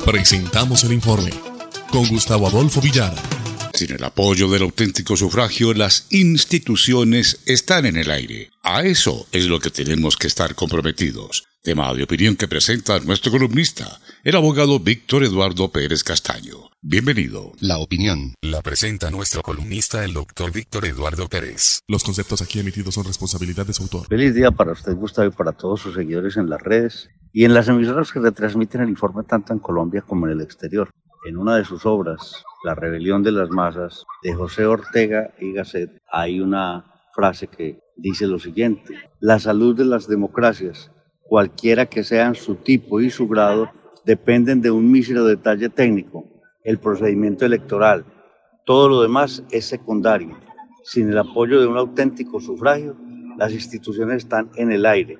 Presentamos el informe con Gustavo Adolfo Villar. Sin el apoyo del auténtico sufragio, las instituciones están en el aire. A eso es lo que tenemos que estar comprometidos. Tema de opinión que presenta nuestro columnista, el abogado Víctor Eduardo Pérez Castaño. Bienvenido. La opinión la presenta nuestro columnista, el doctor Víctor Eduardo Pérez. Los conceptos aquí emitidos son responsabilidad de su autor. Feliz día para usted, Gustavo, y para todos sus seguidores en las redes y en las emisoras que retransmiten el informe tanto en Colombia como en el exterior. En una de sus obras, La rebelión de las masas, de José Ortega y Gasset, hay una frase que dice lo siguiente: la salud de las democracias, cualquiera que sean su tipo y su grado, dependen de un mísero detalle técnico, el procedimiento electoral. Todo lo demás es secundario. Sin el apoyo de un auténtico sufragio, las instituciones están en el aire.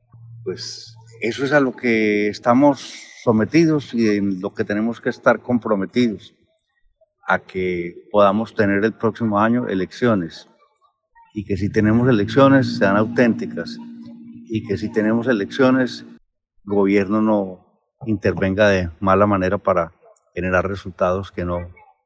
Pues eso es a lo que estamos sometidos y en lo que tenemos que estar comprometidos, a que podamos tener el próximo año elecciones, y que si tenemos elecciones sean auténticas, y que si tenemos elecciones el gobierno no intervenga de mala manera para generar resultados que no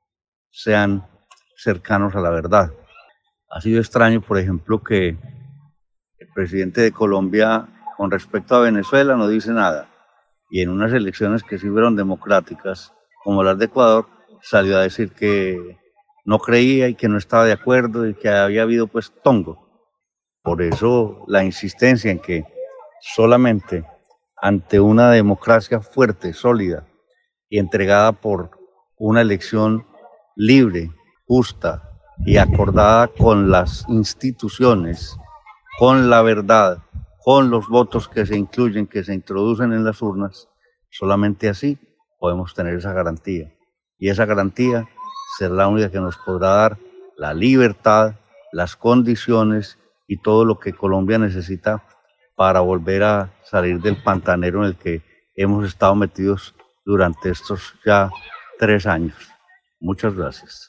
sean cercanos a la verdad. Ha sido extraño, por ejemplo, que el presidente de Colombia con respecto a Venezuela no dice nada, y en unas elecciones que sí fueron democráticas, como las de Ecuador, salió a decir que no creía y que no estaba de acuerdo y que había habido pues tongo. Por eso la insistencia en que solamente ante una democracia fuerte, sólida y entregada por una elección libre, justa y acordada con las instituciones, con la verdad, con los votos que se incluyen, que se introducen en las urnas, solamente así podemos tener esa garantía. Y esa garantía será la única que nos podrá dar la libertad, las condiciones y todo lo que Colombia necesita para volver a salir del pantanero en el que hemos estado metidos durante estos ya 3 años. Muchas gracias.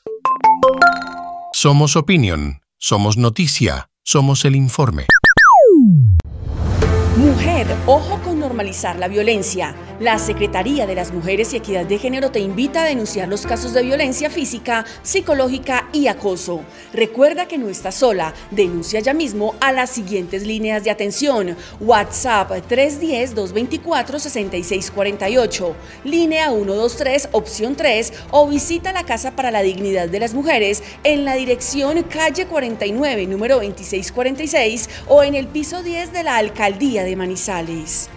Somos opinión, somos noticia, somos el informe. Mujer, ojo con normalizar la violencia. La Secretaría de las Mujeres y Equidad de Género te invita a denunciar los casos de violencia física, psicológica y acoso. Recuerda que no estás sola. Denuncia ya mismo a las siguientes líneas de atención: WhatsApp 310-224-6648, línea 123, opción 3, o visita la Casa para la Dignidad de las Mujeres en la dirección calle 49, número 2646, o en el piso 10 de la Alcaldía de Manizales.